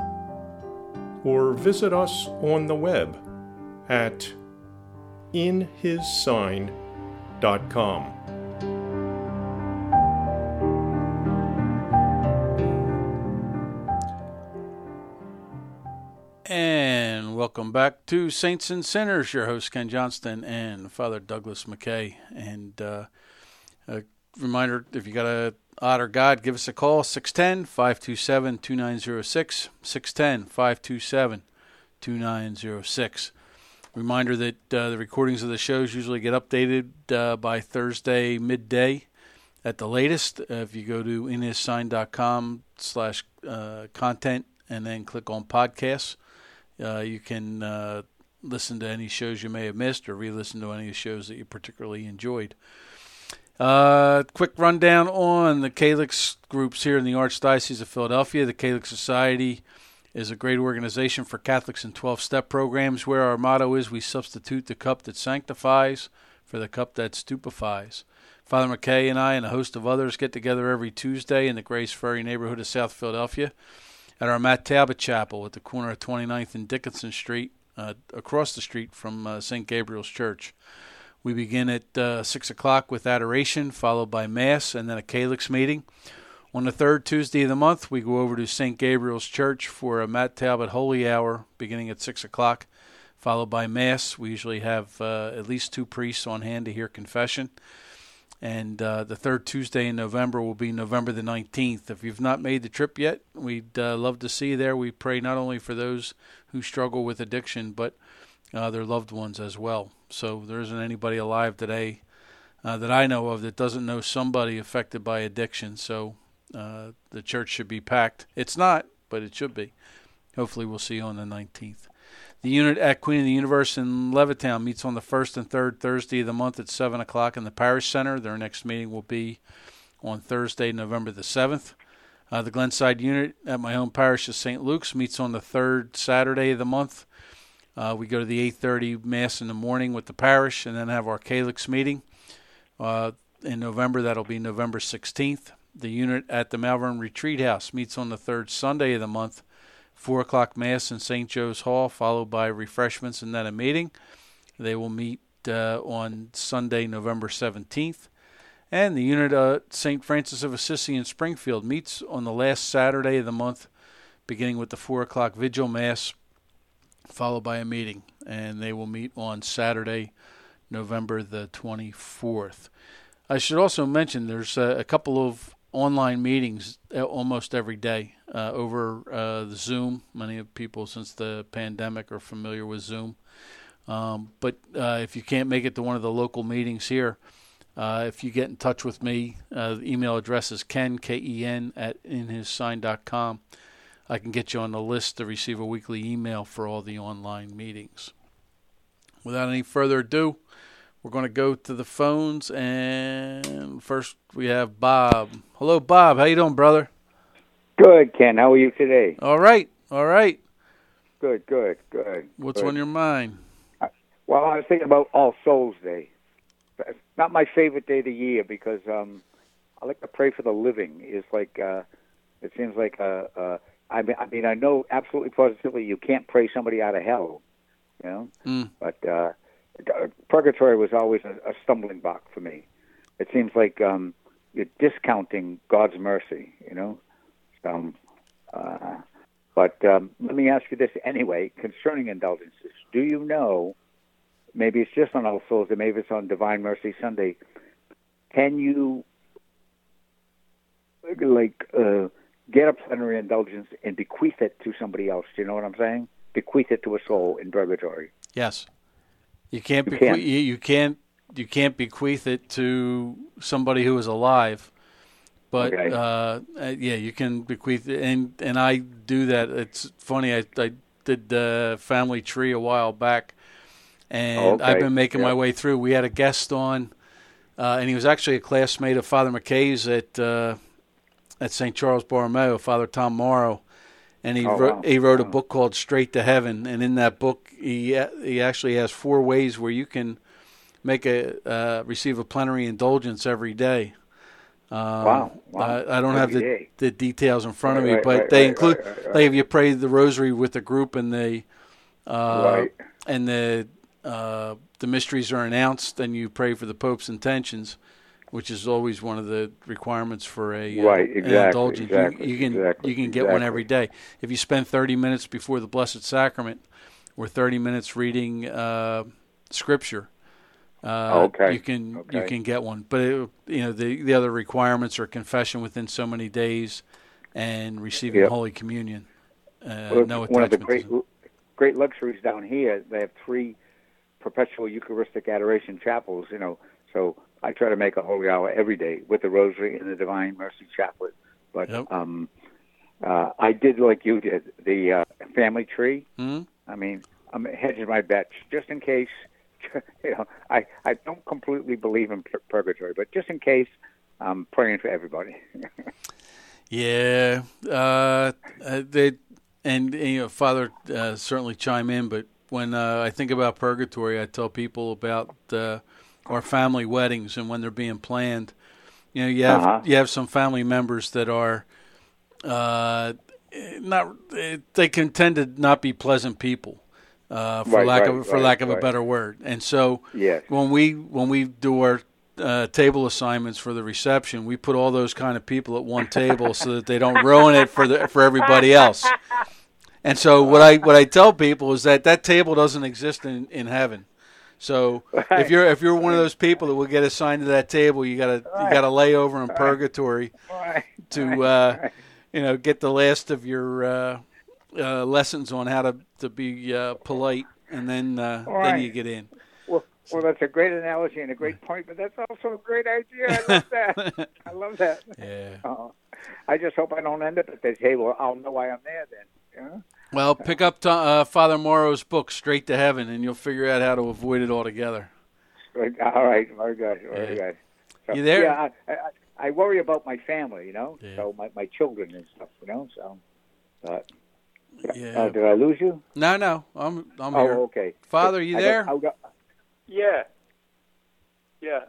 or visit us on the web at inhissign.com. And welcome back to Saints and Sinners. Your host Ken Johnston and Father Douglas McKay. And a reminder, if you got a odd or God, give us a call, 610-527-2906, 610-527-2906. Reminder that the recordings of the shows usually get updated by Thursday midday at the latest. If you go to inhissign.com/content and then click on podcasts, you can listen to any shows you may have missed or re-listen to any of the shows that you particularly enjoyed. Quick rundown on the Calyx groups here in the Archdiocese of Philadelphia. The Calyx Society is a great organization for Catholics in 12-step programs where our motto is we substitute the cup that sanctifies for the cup that stupefies. Father McKay and I and a host of others get together every Tuesday in the Grace Ferry neighborhood of South Philadelphia at our Matt Talbot Chapel at the corner of 29th and Dickinson Street, across the street from St. Gabriel's Church. We begin at 6 o'clock with adoration, followed by Mass, and then a Calyx meeting. On the third Tuesday of the month, we go over to St. Gabriel's Church for a Matt Talbot Holy Hour, beginning at 6 o'clock, followed by Mass. We usually have at least 2 priests on hand to hear confession. And the third Tuesday in November will be November the 19th. If you've not made the trip yet, we'd love to see you there. We pray not only for those who struggle with addiction, but their loved ones as well. So there isn't anybody alive today that I know of that doesn't know somebody affected by addiction. So the church should be packed. It's not, but it should be. Hopefully we'll see you on the 19th. The unit at Queen of the Universe in Levittown meets on the first and third Thursday of the month at 7 o'clock in the Parish Center. Their next meeting will be on Thursday, November the 7th. The Glenside unit at my home parish of St. Luke's meets on the third Saturday of the month. We go to the 8:30 Mass in the morning with the parish and then have our Calyx meeting. In November, that'll be November 16th. The unit at the Malvern Retreat House meets on the third Sunday of the month, 4 o'clock Mass in St. Joe's Hall, followed by refreshments and then a meeting. They will meet on Sunday, November 17th. And the unit at St. Francis of Assisi in Springfield meets on the last Saturday of the month, beginning with the 4 o'clock Vigil Mass, followed by a meeting. And they will meet on Saturday, November the 24th. I should also mention there's a couple of online meetings almost every day over the Zoom. Many people since the pandemic are familiar with Zoom. But if you can't make it to one of the local meetings here, if you get in touch with me, the email address is ken, @inhissign.com. I can get you on the list to receive a weekly email for all the online meetings. Without any further ado, we're going to go to the phones, and first we have Bob. Hello, Bob. How you doing, brother? Good, Ken. How are you today? All right. Good. What's on your mind? Well, I was thinking about All Souls Day. It's not my favorite day of the year because I like to pray for the living. It's like it seems like I mean I know absolutely positively you can't pray somebody out of hell, but purgatory was always a stumbling block for me. It seems like you're discounting God's mercy, But let me ask you this anyway, concerning indulgences. Do you know, maybe it's just on All Souls Day, maybe it's on Divine Mercy Sunday, can you, get a plenary indulgence and bequeath it to somebody else? Do you know what I'm saying? Bequeath it to a soul in purgatory. Yes. You can't bequeath it to somebody who is alive. But okay. You can bequeath it, and I do that. It's funny. I did the family tree a while back, and I've been making my way through. We had a guest on, and he was actually a classmate of Father McKay's at St. Charles Borromeo, Father Tom Morrow, and he wrote a book called Straight to Heaven, and in that book he actually has 4 ways where you can receive a plenary indulgence every day. Wow. I don't have the details in front of me, but they include like if you pray the rosary with the group and the mysteries are announced, and you pray for the Pope's intentions, which is always one of the requirements for an indulgence. You can get one every day if you spend 30 minutes before the Blessed Sacrament or 30 minutes reading Scripture. You can get one, but the other requirements are confession within so many days and receiving Holy Communion. No attachment. One of the great luxuries down here, they have 3 perpetual Eucharistic adoration chapels. So I try to make a holy hour every day with the Rosary and the Divine Mercy Chaplet. But I did like you did the family tree. Mm-hmm. I mean, I'm hedging my bets just in case. I don't completely believe in purgatory, but just in case, I'm praying for everybody. Father certainly chime in, but when I think about purgatory, I tell people about our family weddings and when they're being planned. You have some family members that are they can tend to not be pleasant people. For lack of a better word, and so when we do our table assignments for the reception, we put all those kind of people at one table so that they don't ruin it for everybody else. And so what I tell people is that table doesn't exist in heaven. So if you're one of those people that will get assigned to that table, you gotta lay over in purgatory to get the last of your lessons on how to be polite, and then you get in. Well, that's a great analogy and a great point, but that's also a great idea. I love that. I love that. Yeah. I just hope I don't end up at the table. I'll know why I'm there then. Well, pick up Father Morrow's book, Straight to Heaven, and you'll figure out how to avoid it altogether. All right. Very good. So, you there? Yeah, I worry about my family, Yeah. so my children and stuff, so. But Yeah. did I lose you? No, I'm Oh, here. okay. Father, you there? Yeah. Yeah.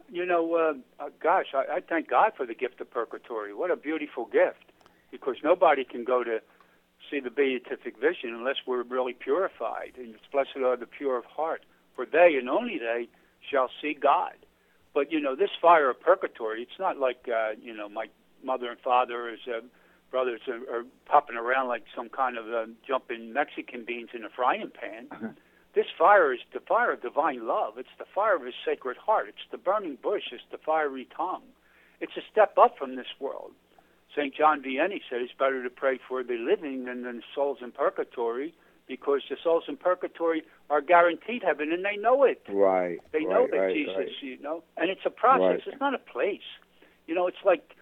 Gosh, I thank God for the gift of purgatory. What a beautiful gift. Because nobody can go to see the beatific vision unless we're really purified. And it's blessed are the pure of heart, for they and only they shall see God. But, this fire of purgatory, it's not like, my mother and father as brothers are popping around like some kind of jumping Mexican beans in a frying pan. This fire is the fire of divine love. It's the fire of his sacred heart. It's the burning bush. It's the fiery tongue. It's a step up from this world. St. John Vianney said it's better to pray for the living than the souls in purgatory, because the souls in purgatory are guaranteed heaven, and they know it. Right. They know that Jesus, and it's a process. Right. It's not a place. It's like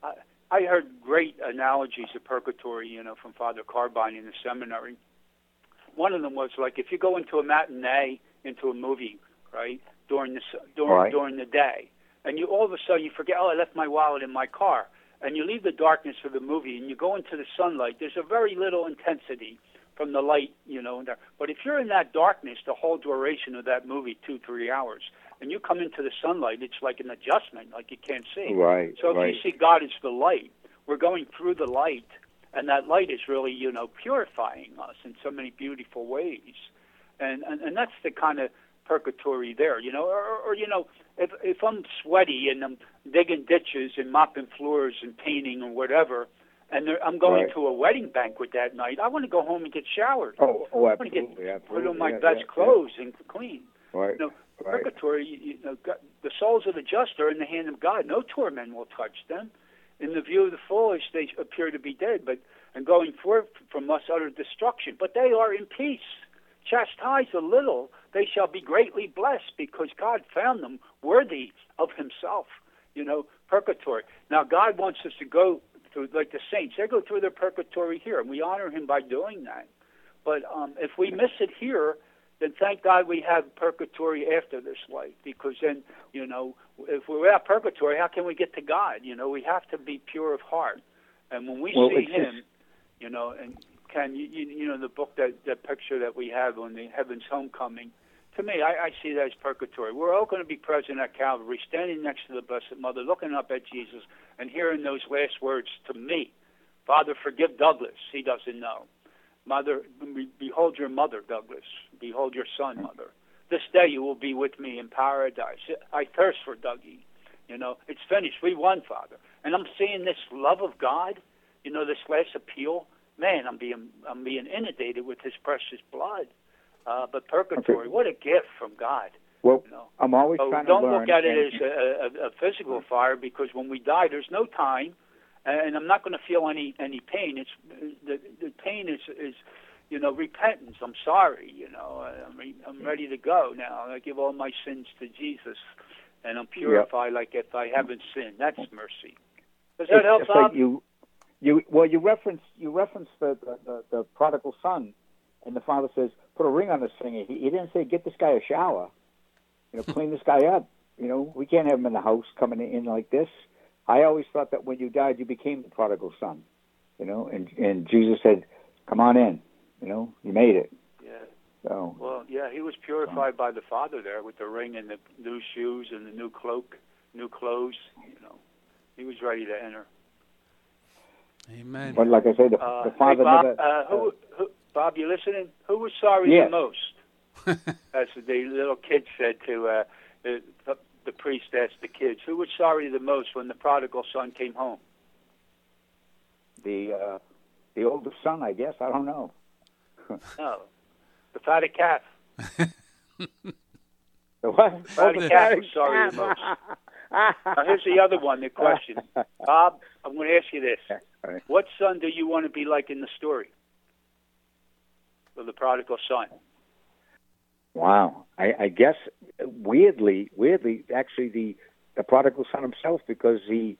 I heard great analogies of purgatory, from Father Carbine in the seminary. One of them was like if you go into a matinee, into a movie, right, during the day, and you all of a sudden you forget, I left my wallet in my car. And you leave the darkness of the movie and you go into the sunlight, there's a very little intensity from the light, there. But if you're in that darkness the whole duration of that movie, 2-3 hours, and you come into the sunlight, it's like an adjustment, like you can't see. Right. So if you see God as the light, we're going through the light, and that light is really, purifying us in so many beautiful ways. And that's the kind of purgatory there, or if I'm sweaty and I'm digging ditches and mopping floors and painting or whatever, and I'm going to a wedding banquet that night, I want to go home and get showered. Oh, I want to put on my best clothes and clean. Right. Purgatory, God, the souls of the just are in the hand of God. No torment will touch them. In the view of the foolish, they appear to be dead, and going forth from us utter destruction. But they are in peace. Chastise a little, they shall be greatly blessed, because God found them worthy of himself. Purgatory. Now, God wants us to go through, like the saints, they go through their purgatory here, and we honor him by doing that. But if we miss it here, then thank God we have purgatory after this life, because then, if we're without purgatory, how can we get to God? We have to be pure of heart. And when we see him, and Ken, the book, that picture that we have on the Heaven's Homecoming, to me, I see that as purgatory. We're all going to be present at Calvary, standing next to the Blessed Mother, looking up at Jesus, and hearing those last words to me. Father, forgive Douglas. He doesn't know. Mother, behold your mother, Douglas. Behold your son, Mother. This day you will be with me in paradise. I thirst for Dougie. It's finished. We won, Father. And I'm seeing this love of God, this last appeal. Man, I'm being inundated with his precious blood. But purgatory, what a gift from God. Well, I'm always trying to learn. Don't look at it as a physical fire, because when we die, there's no time, and I'm not going to feel any pain. It's the pain is repentance. I'm sorry. I'm ready to go now. I give all my sins to Jesus, and I'm purified like if I haven't sinned. That's mercy. Does that help, Bob? Like you referenced the prodigal son, and the father says, put a ring on this thing. He didn't say, get this guy a shower. Clean this guy up. We can't have him in the house coming in like this. I always thought that when you died, you became the prodigal son. And Jesus said, come on in. You made it. Yeah. So. Well, yeah, he was purified by the Father there with the ring and the new shoes and the new cloak, new clothes. He was ready to enter. Amen. But like I say, the Father hey, Bob, never... who, Bob, you listening? Who was sorry the most? As the little kid said to the priest asked the kids, who was sorry the most when the prodigal son came home? The oldest son, I guess. I don't know. No, the fatted calf. The what? Fatted calf was sorry the most. Now, here's the other one, the question. Bob, I'm going to ask you this. What son do you want to be like in the story of the prodigal son? Wow. I guess weirdly, actually the prodigal son himself, because he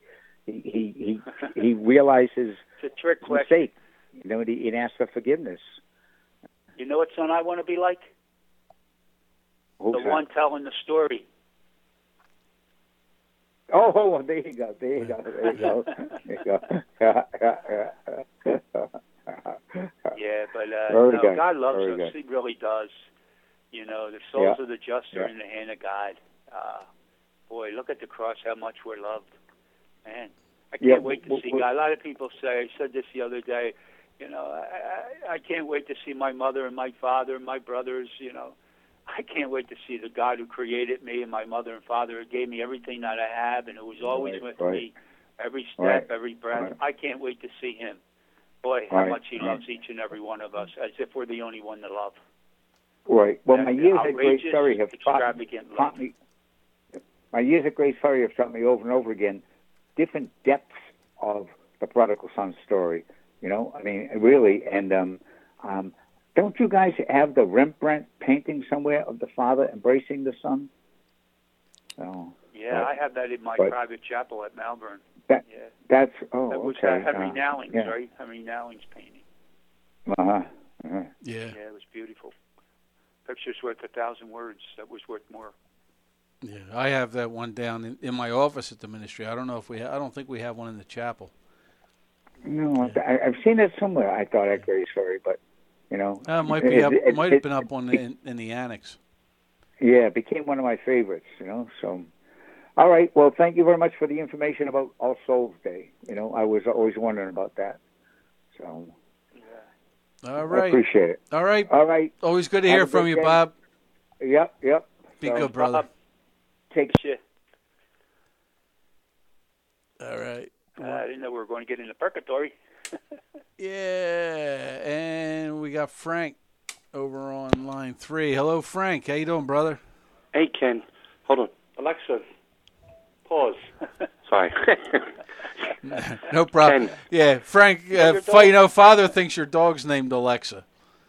realizes it's a trick his question. mistake. He asks for forgiveness. You know what son I want to be like? Who's the that? one telling the story. Oh, there you go. There you go. There you go. There you go. Yeah, but Very good. God loves Very us. good. He really does. You know, the souls Yeah. of the just are Yeah. in the hand of God. Boy, look at the cross, how much we're loved. Man, I can't Yeah, wait to see God. A lot of people say, I said this the other day, you know, I can't wait to see my mother and my father and my brothers, you know. I can't wait to see the God who created me and my mother and father, who gave me everything that I have and who was always with me, every step, every breath. I can't wait to see him. Boy, how much he loves each and every one of us, as if we're the only one to love. Right. Well, my And years at Grace outrageous, Ferry have taught extravagant me. My years at Grace Ferry have taught me over and over again different depths of the prodigal son story. You know, I mean, really. And don't you guys have the Rembrandt painting somewhere of the father embracing the son? So, Yeah, I have that in my private chapel at Malvern. That, yeah. That's, that was okay. Henry Nowlings, yeah. right? Henry Nowlings painting. Yeah. Yeah, it was beautiful. Picture's worth 1,000 words. That was worth more. Yeah, I have that one down in my office at the ministry. I don't know if I don't think we have one in the chapel. No, yeah. I've seen it somewhere. I thought at Grace Ferry, but you know, it might be up. Might have been up on in the annex. Yeah, it became one of my favorites. You know, so. All right. Well, thank you very much for the information about All Souls Day. You know, I was always wondering about that. So. All right. I appreciate it. All right. All right. Always good to hear from you, day. Bob. Yep. Be good, brother. Bob, take shit. All right. I didn't know we were going to get into purgatory. Yeah, and we got Frank over on line 3. Hello, Frank. How you doing, brother? Hey, Ken. Hold on. Alexa, pause. Sorry. No problem. Ken. Yeah, Frank, Father thinks your dog's named Alexa.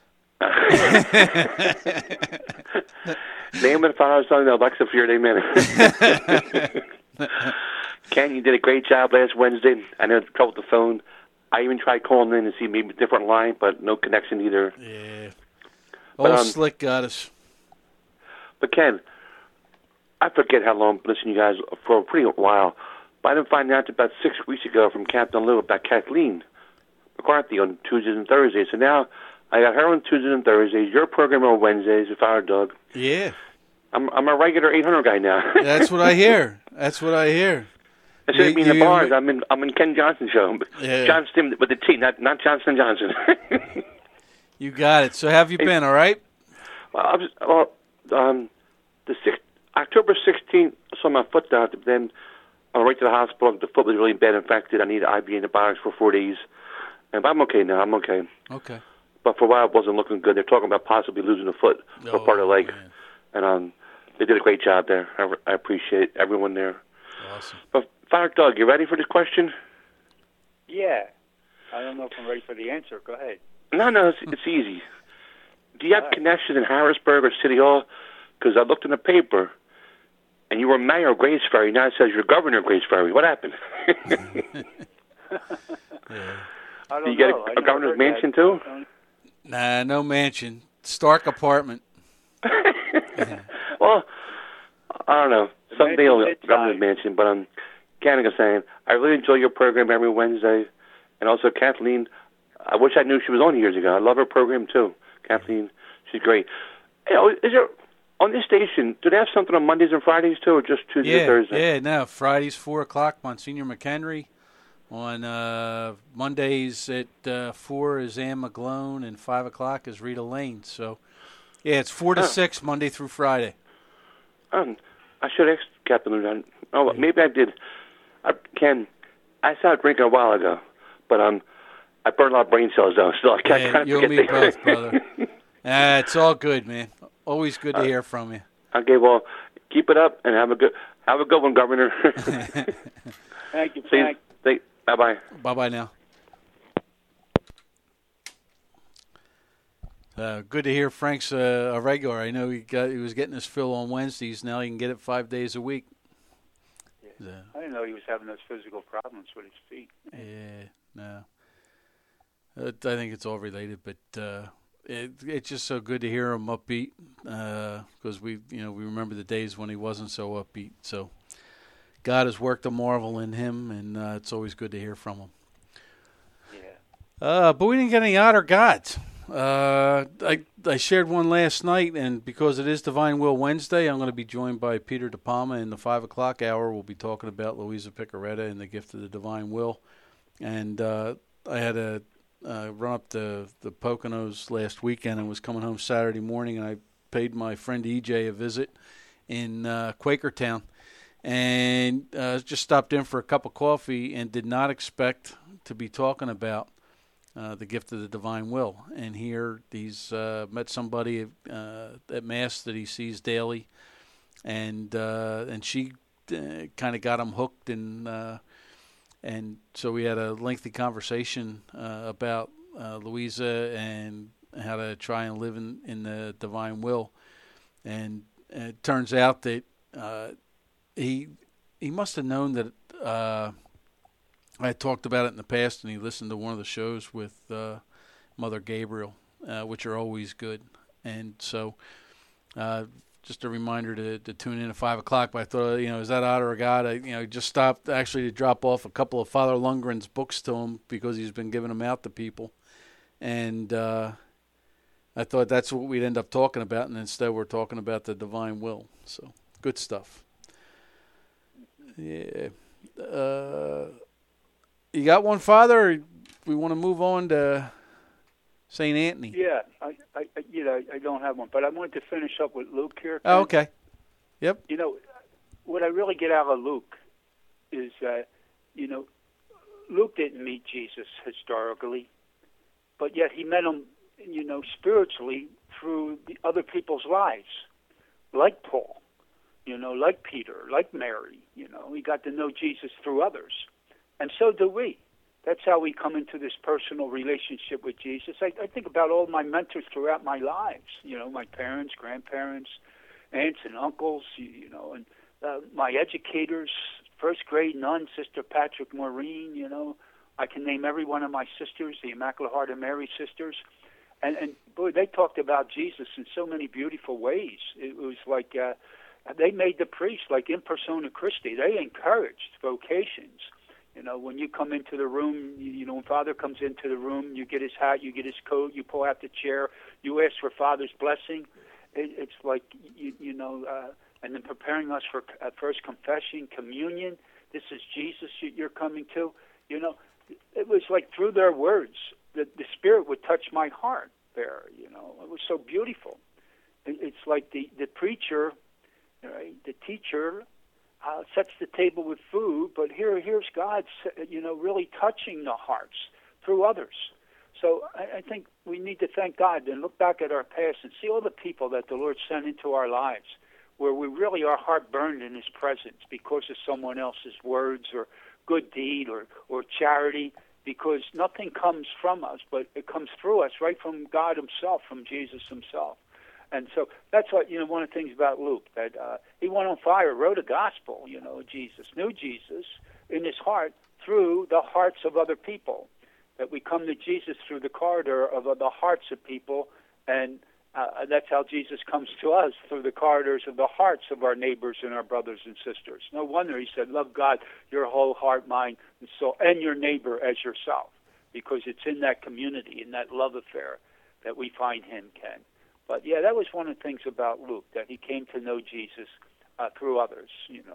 Name of the father's son, Alexa, for your name, man. Ken, you did a great job last Wednesday. I know trouble with the phone. I even tried calling in to see maybe a different line, but no connection either. Yeah. But, Slick got us. But, Ken, I forget how long I've listened to you guys for a pretty while, but I didn't find out about 6 weeks ago from Captain Lou about Kathleen McCarthy on Tuesdays and Thursdays. So now I got her on Tuesdays and Thursdays, your program on Wednesdays with Fire Doug. Yeah. I'm a regular 800 guy now. That's what I hear. Instead of being in the bars, I'm in Ken Johnson's show. Yeah. Johnston with the T, not Johnson & Johnson. You got it. So have you been, all right? Well, October 16th, I saw my foot doctor, but then I went right to the hospital. The foot was really bad infected. I needed IV antibiotics for 4 days. But I'm okay now. I'm okay. Okay. But for a while, it wasn't looking good. They're talking about possibly losing a foot or part of the leg. Man. And they did a great job there. I appreciate everyone there. Awesome. But Fire Doug, you ready for this question? Yeah. I don't know if I'm ready for the answer. Go ahead. No, it's easy. Do you have connections in Harrisburg or City Hall? Because I looked in the paper, and you were mayor of Grace Ferry. Now it says you're governor of Grace Ferry. What happened? I don't Do you get know. a governor's mansion, too? Nah, no mansion. Stark apartment. Well, I don't know. Someday I'll mansion's get a governor's mansion. But Ken is saying, I really enjoy your program every Wednesday. And also Kathleen, I wish I knew she was on years ago. I love her program, too. Kathleen, she's great. You know, is there, on this station, do they have something on Mondays and Fridays, too, or just Tuesdays and Thursdays? Yeah, no. Fridays, 4 o'clock, Monsignor McHenry. On Mondays at 4 is Ann McGlone, and 5 o'clock is Rita Lane. So, yeah, it's 4 to 6, Monday through Friday. I should ask Captain Lou. Oh, maybe I did. Ken, I started drinking a while ago, but I burned a lot of brain cells, though. So I can't you and me both, brother. It's all good, man. Always good to hear from you. Okay, well, keep it up and have a good one, Governor. Thank you, Frank. Bye-bye. Bye-bye now. Good to hear Frank's a regular. I know he was getting his fill on Wednesdays. Now he can get it 5 days a week. Yeah. I didn't know he was having those physical problems with his feet. Yeah, no. I think it's all related, but it's just so good to hear him upbeat because we remember the days when he wasn't so upbeat. So God has worked a marvel in him, and it's always good to hear from him. Yeah. But we didn't get any otter gods. I shared one last night, and because it is Divine Will Wednesday, I'm going to be joined by Peter De Palma in the 5 o'clock hour. We'll be talking about Louisa Picaretta and the gift of the Divine Will. And I had to run up the Poconos last weekend and was coming home Saturday morning, and I paid my friend EJ a visit in Quakertown. And just stopped in for a cup of coffee and did not expect to be talking about the gift of the Divine Will. And here he's met somebody at Mass that he sees daily, and she kind of got him hooked, and so we had a lengthy conversation about Louisa and how to try and live in the Divine Will. And it turns out that he must have known that I had talked about it in the past, and he listened to one of the shows with Mother Gabriel, which are always good. And so just a reminder to tune in at 5 o'clock. But I thought, is that odd or a God? I just stopped actually to drop off a couple of Father Lundgren's books to him because he's been giving them out to people. And I thought that's what we'd end up talking about, and instead we're talking about the Divine Will. So good stuff. Yeah. You got one, Father, or we want to move on to St. Anthony? Yeah, I don't have one, but I wanted to finish up with Luke here. Oh, okay. Yep. What I really get out of Luke is, Luke didn't meet Jesus historically, but yet he met him, spiritually through the other people's lives, like Paul, like Peter, like Mary. He got to know Jesus through others. And so do we. That's how we come into this personal relationship with Jesus. I think about all my mentors throughout my lives, my parents, grandparents, aunts and uncles, and my educators, first grade nun, Sister Patrick Maureen, I can name every one of my sisters, the Immaculate Heart of Mary sisters. And boy, they talked about Jesus in so many beautiful ways. It was like they made the priest like in persona Christi. They encouraged vocations. When you come into the room, when Father comes into the room, you get his hat, you get his coat, you pull out the chair, you ask for Father's blessing. It's like, and then preparing us for first confession, communion. This is Jesus you're coming to. It was like through their words that the Spirit would touch my heart there. It was so beautiful. It's like the preacher, right, the teacher, sets the table with food, but here's God, really touching the hearts through others. So I think we need to thank God and look back at our past and see all the people that the Lord sent into our lives where we really are heart burned in his presence because of someone else's words or good deed or charity, because nothing comes from us, but it comes through us right from God himself, from Jesus himself. And so that's what, one of the things about Luke, that he went on fire, wrote a gospel, Jesus, knew Jesus in his heart through the hearts of other people, that we come to Jesus through the corridor of the hearts of people, and that's how Jesus comes to us, through the corridors of the hearts of our neighbors and our brothers and sisters. No wonder he said, love God, your whole heart, mind, and soul, and your neighbor as yourself, because it's in that community, in that love affair, that we find him, Ken. But, yeah, that was one of the things about Luke, that he came to know Jesus through others,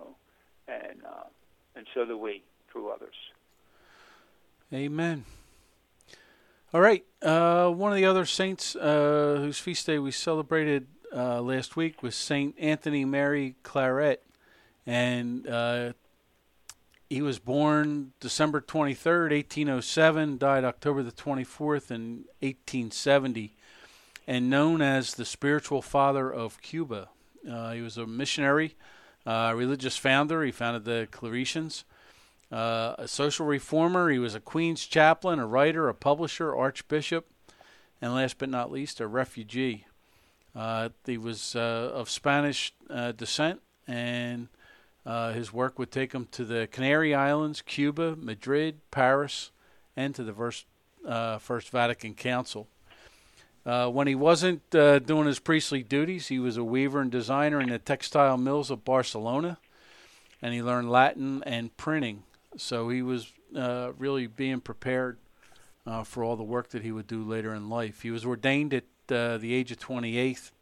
and so do we, through others. Amen. All right. One of the other saints whose feast day we celebrated last week was St. Anthony Mary Claret. And he was born December 23rd, 1807, died October the 24th in 1870, and known as the spiritual father of Cuba. He was a missionary, religious founder. He founded the Claretians. A social reformer. He was a Queen's chaplain, a writer, a publisher, archbishop, and last but not least, a refugee. He was of Spanish descent, and his work would take him to the Canary Islands, Cuba, Madrid, Paris, and to the First Vatican Council. When he wasn't doing his priestly duties, he was a weaver and designer in the textile mills of Barcelona. and he learned Latin and printing. So he was really being prepared for all the work that he would do later in life. He was ordained at the age of 28.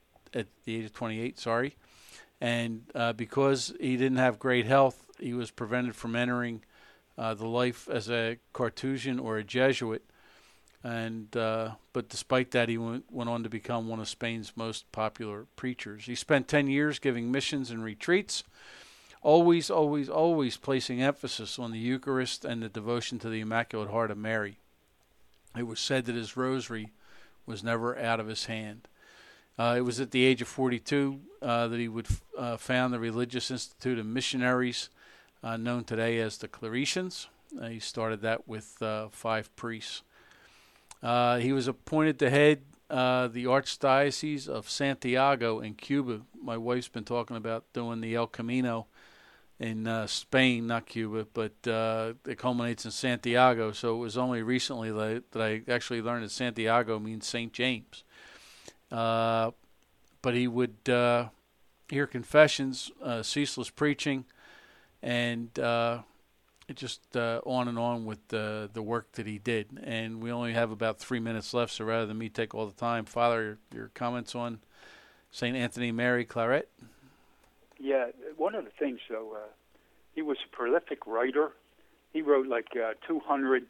And because he didn't have great health, he was prevented from entering the life as a Carthusian or a Jesuit. And but despite that, he went on to become one of Spain's most popular preachers. He spent 10 years giving missions and retreats, always placing emphasis on the Eucharist and the devotion to the Immaculate Heart of Mary. It was said that his rosary was never out of his hand. It was at the age of 42 that he would found the Religious Institute of Missionaries, known today as the Claretians. He started that with 5 priests. He was appointed to head the Archdiocese of Santiago in Cuba. My wife's been talking about doing the El Camino in Spain, not Cuba, but it culminates in Santiago. So it was only recently that I actually learned that Santiago means St. James. But he would hear confessions, ceaseless preaching, and just on and on with the work that he did. And we only have about 3 minutes left, so rather than me take all the time, Father, your comments on St. Anthony Mary Claret? Yeah, one of the things, though, he was a prolific writer. He wrote like 200,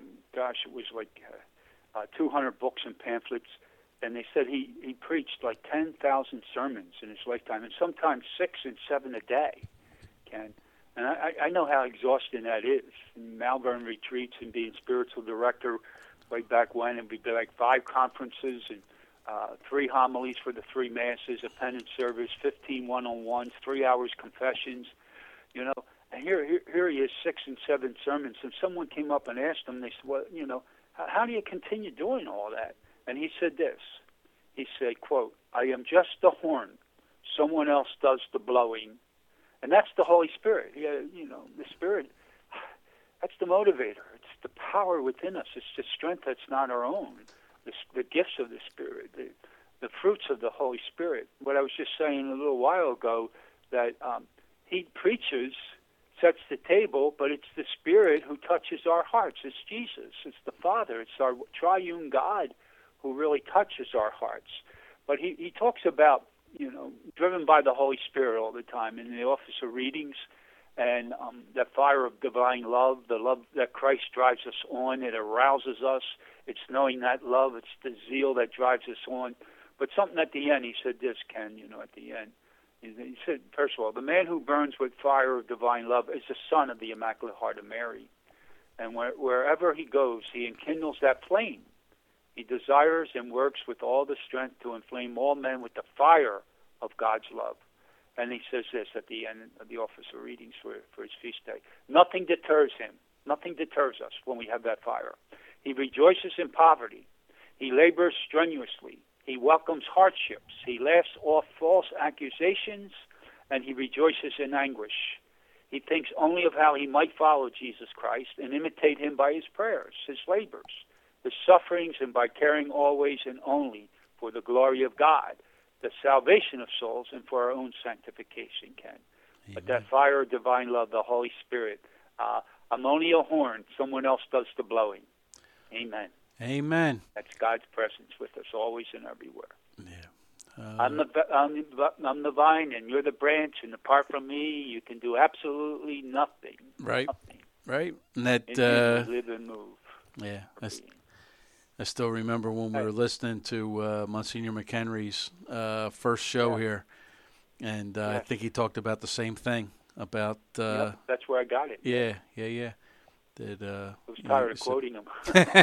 200 books and pamphlets. And they said he preached like 10,000 sermons in his lifetime, and sometimes 6 and 7 a day, Ken. And I know how exhausting that is. In Malvern retreats and being spiritual director way back when, it would be like 5 conferences and 3 homilies for the 3 masses, a penance service, 15 one-on-ones, 3 hours confessions, you know. And here he is, 6 and 7 sermons. And someone came up and asked him, they said, well, you know, how do you continue doing all that? And he said this. He said, quote, I am just the horn. Someone else does the blowing. And that's the Holy Spirit. Yeah, you know, the Spirit, that's the motivator. It's the power within us. It's the strength that's not our own. The gifts of the Spirit, the fruits of the Holy Spirit. What I was just saying a little while ago, that he preaches, sets the table, but it's the Spirit who touches our hearts. It's Jesus. It's the Father. It's our triune God who really touches our hearts. But he talks about, you know, driven by the Holy Spirit all the time in the office of readings, and that fire of divine love, the love that Christ drives us on, it arouses us. It's knowing that love, it's the zeal that drives us on. But something at the end, he said this, Ken, you know, at the end. He said, first of all, the man who burns with fire of divine love is the son of the Immaculate Heart of Mary. And wherever he goes, he enkindles that flame. He desires and works with all the strength to inflame all men with the fire of God's love. And he says this at the end of the office of readings for his feast day. Nothing deters him. Nothing deters us when we have that fire. He rejoices in poverty. He labors strenuously. He welcomes hardships. He laughs off false accusations, and he rejoices in anguish. He thinks only of how he might follow Jesus Christ and imitate him by his prayers, his labors, his sufferings, and by caring always and only for the glory of God, the salvation of souls, and for our own sanctification, Ken. Amen. But that fire of divine love, the Holy Spirit, I'm only a horn. Someone else does the blowing. Amen. Amen. That's God's presence with us always and everywhere. Yeah. I'm the vine, and you're the branch, and apart from me, you can do absolutely nothing. Right. Nothing. Right. And that we live and move. Yeah. I still remember when we were listening to Monsignor McHenry's first show here, and I think he talked about the same thing about. That's where I got it. Yeah. That, I was tired of quoting him.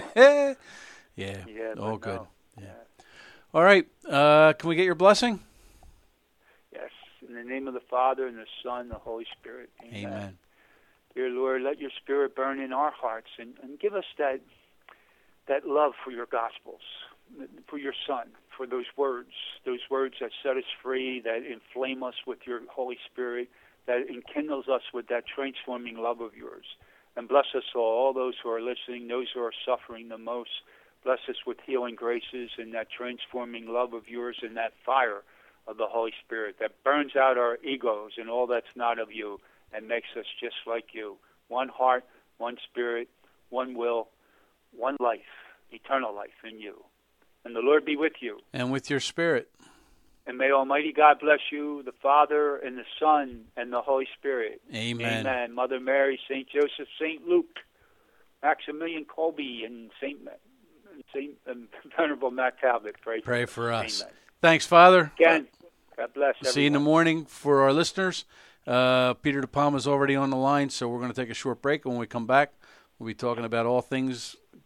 Yeah. All good. Yeah. All right. Can we get your blessing? Yes. In the name of the Father, and the Son, and the Holy Spirit. Amen. Dear Lord, let your Spirit burn in our hearts and give us that love for your Gospels, for your Son, for those words that set us free, that inflame us with your Holy Spirit, that enkindles us with that transforming love of yours. And bless us all those who are listening, those who are suffering the most. Bless us with healing graces and that transforming love of yours and that fire of the Holy Spirit that burns out our egos and all that's not of you and makes us just like you. One heart, one spirit, one will, one life, eternal life in you. And the Lord be with you. And with your spirit. And may Almighty God bless you, the Father, and the Son, and the Holy Spirit. Amen. Amen. Mother Mary, St. Joseph, St. Luke, Maximilian Kolbe, and St. Venerable Matt Talbot. Pray for us. Amen. Thanks, Father. Again, God bless everyone. See you in the morning for our listeners. Peter DePalma is already on the line, so we're going to take a short break. When we come back, we'll be talking about all things